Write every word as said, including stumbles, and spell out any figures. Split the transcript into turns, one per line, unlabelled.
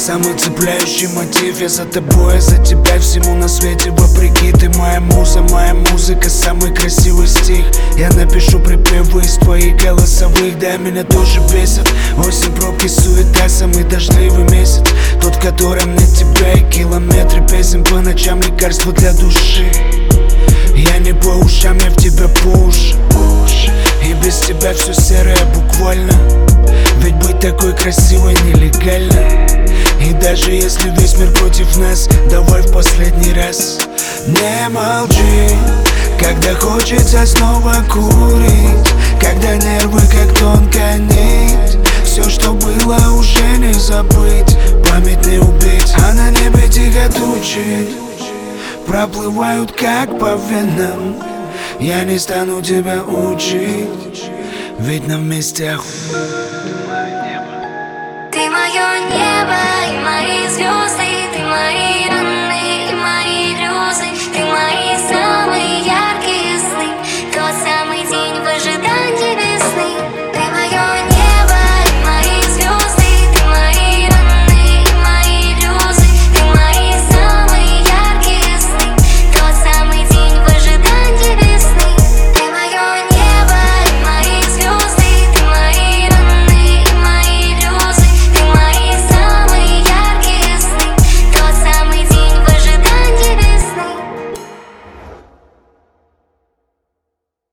самый цепляющий мотив. Я за тобой, я за тебя, всему на свете вопреки. Ты моя муза, моя музыка, самый красивый стих. Я напишу припевы из твоих голосовых. Да, меня тоже бесит осень, пробки, суета, самый дождливый месяц. Тот, в котором нет тебя и километры песен по ночам, лекарство для души. Я не по ушам, я в тебя по уши. И без тебя все серое буквально. Ведь быть такой красивой нелегально. И даже если весь мир против нас, давай в последний раз не молчи, когда хочется снова курить, когда нервы как тонкая нить. Все, что было, уже не забыть, память не убить. А на небе тихо тучи проплывают как по венам. Я не стану тебя учить, ведь нам вместе охуенно.
Ты мое небо и мои звезды, ты мои